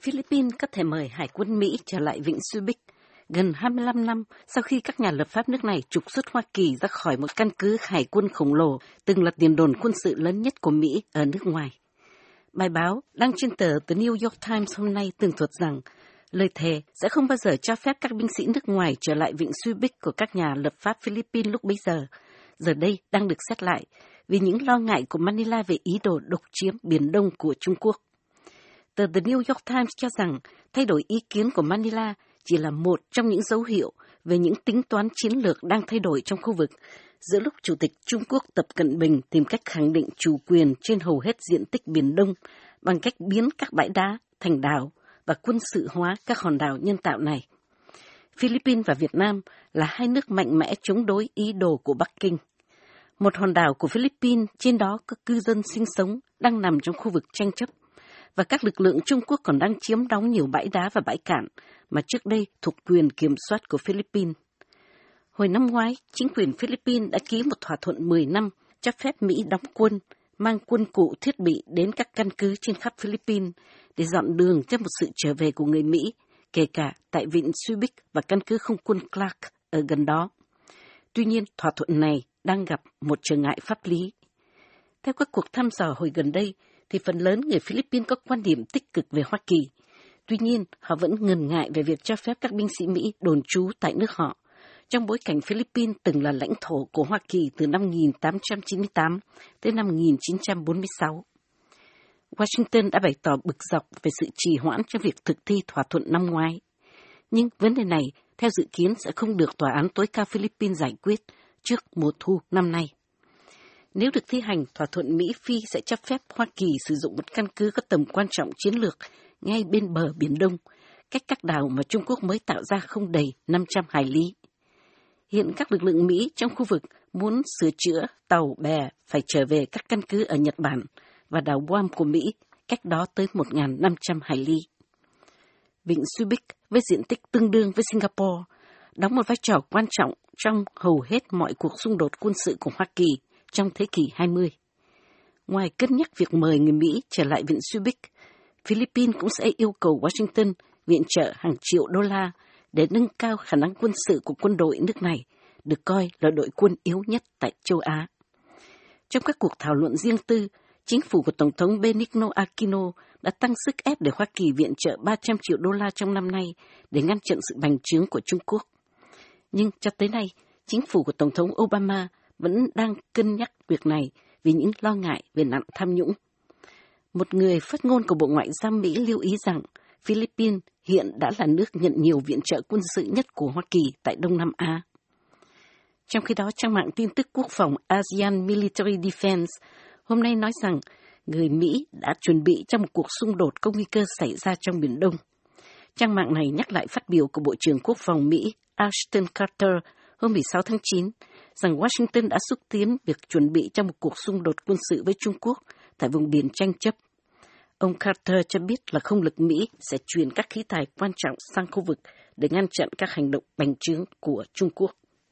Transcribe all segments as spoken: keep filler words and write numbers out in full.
Philippines có thể mời Hải quân Mỹ trở lại Vịnh Subic gần hai mươi lăm năm sau khi các nhà lập pháp nước này trục xuất Hoa Kỳ ra khỏi một căn cứ hải quân khổng lồ từng là tiền đồn quân sự lớn nhất của Mỹ ở nước ngoài. Bài báo đăng trên tờ The New York Times hôm nay tường thuật rằng lời thề sẽ không bao giờ cho phép các binh sĩ nước ngoài trở lại Vịnh Subic của các nhà lập pháp Philippines lúc bấy giờ, giờ đây đang được xét lại vì những lo ngại của Manila về ý đồ độc chiếm Biển Đông của Trung Quốc. Tờ The New York Times cho rằng thay đổi ý kiến của Manila chỉ là một trong những dấu hiệu về những tính toán chiến lược đang thay đổi trong khu vực, giữa lúc Chủ tịch Trung Quốc Tập Cận Bình tìm cách khẳng định chủ quyền trên hầu hết diện tích Biển Đông bằng cách biến các bãi đá thành đảo và quân sự hóa các hòn đảo nhân tạo này. Philippines và Việt Nam là hai nước mạnh mẽ chống đối ý đồ của Bắc Kinh. Một hòn đảo của Philippines, trên đó có cư dân sinh sống, đang nằm trong khu vực tranh chấp, và các lực lượng Trung Quốc còn đang chiếm đóng nhiều bãi đá và bãi cạn mà trước đây thuộc quyền kiểm soát của Philippines. Hồi năm ngoái, chính quyền Philippines đã ký một thỏa thuận mười năm cho phép Mỹ đóng quân, mang quân cụ thiết bị đến các căn cứ trên khắp Philippines để dọn đường cho một sự trở về của người Mỹ, kể cả tại Vịnh Subic và căn cứ không quân Clark ở gần đó. Tuy nhiên, thỏa thuận này đang gặp một trở ngại pháp lý. Theo các cuộc thăm dò hồi gần đây, thì phần lớn người Philippines có quan điểm tích cực về Hoa Kỳ. Tuy nhiên, họ vẫn ngần ngại về việc cho phép các binh sĩ Mỹ đồn trú tại nước họ, trong bối cảnh Philippines từng là lãnh thổ của Hoa Kỳ từ năm một nghìn tám trăm chín mươi tám tới năm một nghìn chín trăm bốn mươi sáu. Washington đã bày tỏ bực dọc về sự trì hoãn trong việc thực thi thỏa thuận năm ngoái. Nhưng vấn đề này, theo dự kiến, sẽ không được Tòa án tối cao Philippines giải quyết trước mùa thu năm nay. Nếu được thi hành, thỏa thuận Mỹ-Phi sẽ cho phép Hoa Kỳ sử dụng một căn cứ có tầm quan trọng chiến lược ngay bên bờ Biển Đông, cách các đảo mà Trung Quốc mới tạo ra không đầy năm trăm hải lý. Hiện các lực lượng Mỹ trong khu vực muốn sửa chữa tàu bè phải trở về các căn cứ ở Nhật Bản và đảo Guam của Mỹ, cách đó tới một nghìn năm trăm hải lý. Vịnh Subic với diện tích tương đương với Singapore đóng một vai trò quan trọng trong hầu hết mọi cuộc xung đột quân sự của Hoa Kỳ trong thế kỷ hai mươi. Ngoài cân nhắc việc mời người Mỹ trở lại Vịnh Subic, Philippines cũng sẽ yêu cầu Washington viện trợ hàng triệu đô la để nâng cao khả năng quân sự của quân đội nước này, được coi là đội quân yếu nhất tại châu Á. Trong các cuộc thảo luận riêng tư, chính phủ của Tổng thống Benigno Aquino đã tăng sức ép để Hoa Kỳ viện trợ ba trăm triệu đô la trong năm nay để ngăn chặn sự bành trướng của Trung Quốc. Nhưng cho tới nay, chính phủ của Tổng thống Obama vẫn đang cân nhắc việc này vì những lo ngại về nạn tham nhũng. Một người phát ngôn của Bộ Ngoại giao Mỹ lưu ý rằng Philippines hiện đã là nước nhận nhiều viện trợ quân sự nhất của Hoa Kỳ tại Đông Nam Á. Trong khi đó, trang mạng tin tức quốc phòng ASEAN Military Defense hôm nay nói rằng người Mỹ đã chuẩn bị cho một cuộc xung đột có nguy cơ xảy ra trong Biển Đông. Trang mạng này nhắc lại phát biểu của Bộ trưởng Quốc phòng Mỹ Ashton Carter hôm mười sáu tháng chín rằng Washington đã xúc tiến việc chuẩn bị cho một cuộc xung đột quân sự với Trung Quốc tại vùng biển tranh chấp. Ông Carter cho biết là không lực Mỹ sẽ chuyển các khí tài quan trọng sang khu vực để ngăn chặn các hành động bành trướng của Trung Quốc.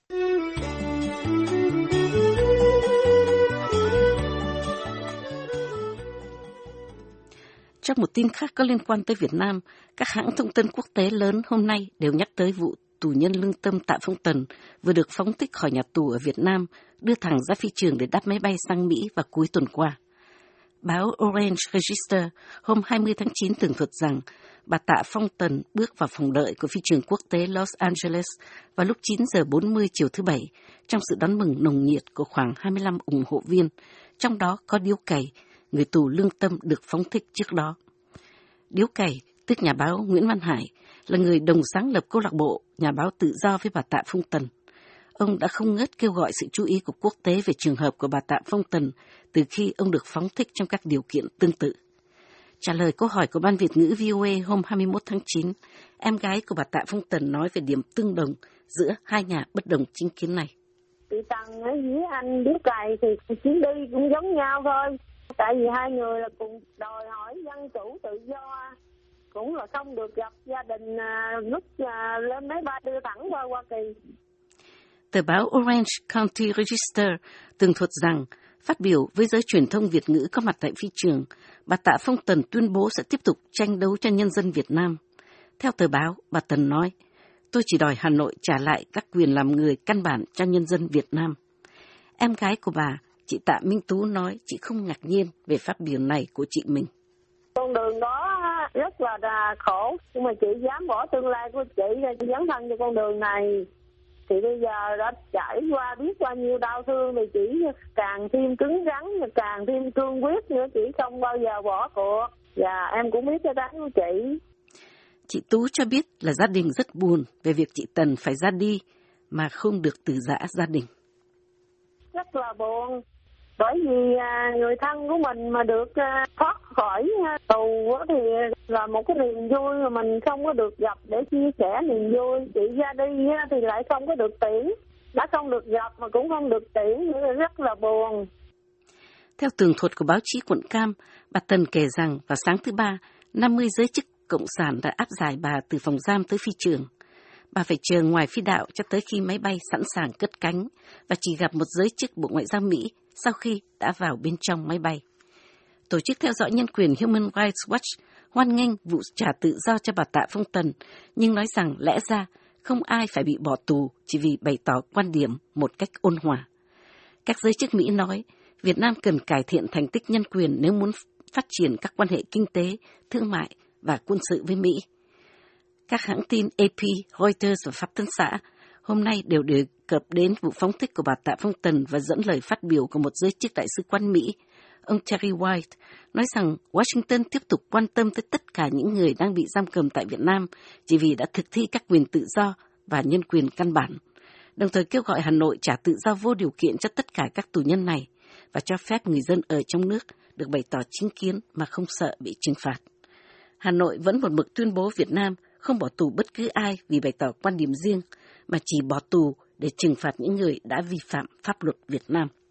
Trong một tin khác có liên quan tới Việt Nam, các hãng thông tấn quốc tế lớn hôm nay đều nhắc tới vụ tù nhân lương tâm Tạ Phong Tần vừa được phóng thích khỏi nhà tù ở Việt Nam, đưa thẳng ra phi trường để đáp máy bay sang Mỹ vào cuối tuần qua. Báo Orange Register hôm hai mươi tháng chín tường thuật rằng bà Tạ Phong Tần bước vào phòng đợi của phi trường quốc tế Los Angeles vào lúc chín giờ bốn mươi chiều thứ Bảy, trong sự đón mừng nồng nhiệt của khoảng hai mươi lăm ủng hộ viên, trong đó có Điếu Cày, người tù lương tâm được phóng thích trước đó. Điếu Cày, tức nhà báo Nguyễn Văn Hải, là người đồng sáng lập câu lạc bộ Nhà báo tự do với bà Tạ Phong Tần. Ông đã không ngớt kêu gọi sự chú ý của quốc tế về trường hợp của bà Tạ Phong Tần từ khi ông được phóng thích trong các điều kiện tương tự. Trả lời câu hỏi của Ban Việt ngữ vê o a hôm hai mươi mốt tháng chín, em gái của bà Tạ Phong Tần nói về điểm tương đồng giữa hai nhà bất đồng chính kiến này. Chị Tần với anh Điếu Cày thì chuyến đi cũng giống nhau thôi. Tại vì hai người là cùng đòi hỏi dân chủ tự do, cũng là không được gặp gia đình lúc lên máy bay đưa thẳng qua Hoa Kỳ. Tờ báo Orange County Register tường thuật rằng Phát biểu với giới truyền thông Việt ngữ có mặt tại phi trường, bà Tạ Phong Tần tuyên bố sẽ tiếp tục tranh đấu cho nhân dân Việt Nam. Theo tờ báo, bà Tần nói, tôi chỉ đòi Hà Nội trả lại các quyền làm người căn bản cho nhân dân Việt Nam. Em gái của bà, chị Tạ Minh Tú nói chị không ngạc nhiên về phát biểu này của chị mình. Con đường đó rất là khổ, nhưng mà chị dám bỏ tương lai của chị ra dấn thân cho con đường này. Thì bây giờ đã trải qua biết bao nhiêu đau thương thì chỉ càng thêm cứng rắn, càng thêm cương quyết nữa, chị không bao giờ bỏ cuộc. Và em cũng biết cái đáng của chị. Chị Tú cho biết là gia đình rất buồn về việc chị Tần phải ra đi mà không được từ giã gia đình. Rất là buồn, bởi vì người thân của mình mà được thoát khỏi tù thì là một cái niềm vui mà mình không có được gặp để chia sẻ niềm vui. Chị ra đi thì lại không có được tiễn, đã không được gặp mà cũng không được tiễn nữa, rất là buồn. Theo tường thuật của báo chí quận Cam, bà Tần kể rằng vào sáng thứ Ba, năm mươi giới chức Cộng sản đã áp giải bà từ phòng giam tới phi trường. Bà phải chờ ngoài phi đạo cho tới khi máy bay sẵn sàng cất cánh và chỉ gặp một giới chức Bộ Ngoại giao Mỹ sau khi đã vào bên trong máy bay. Tổ chức theo dõi nhân quyền Human Rights Watch hoan nghênh vụ trả tự do cho bà Tạ Phong Tần, nhưng nói rằng lẽ ra không ai phải bị bỏ tù chỉ vì bày tỏ quan điểm một cách ôn hòa. Các giới chức Mỹ nói Việt Nam cần cải thiện thành tích nhân quyền nếu muốn phát triển các quan hệ kinh tế, thương mại và quân sự với Mỹ. Các hãng tin a pê, Reuters và Pháp Tân xã hôm nay đều đề cập đến vụ phóng thích của bà Tạ Phong Tần và dẫn lời phát biểu của một giới chức đại sứ quán Mỹ, ông Terry White, nói rằng Washington tiếp tục quan tâm tới tất cả những người đang bị giam cầm tại Việt Nam chỉ vì đã thực thi các quyền tự do và nhân quyền căn bản, đồng thời kêu gọi Hà Nội trả tự do vô điều kiện cho tất cả các tù nhân này và cho phép người dân ở trong nước được bày tỏ chính kiến mà không sợ bị trừng phạt. Hà Nội vẫn một mực tuyên bố Việt Nam không bỏ tù bất cứ ai vì bày tỏ quan điểm riêng, mà chỉ bỏ tù để trừng phạt những người đã vi phạm pháp luật Việt Nam.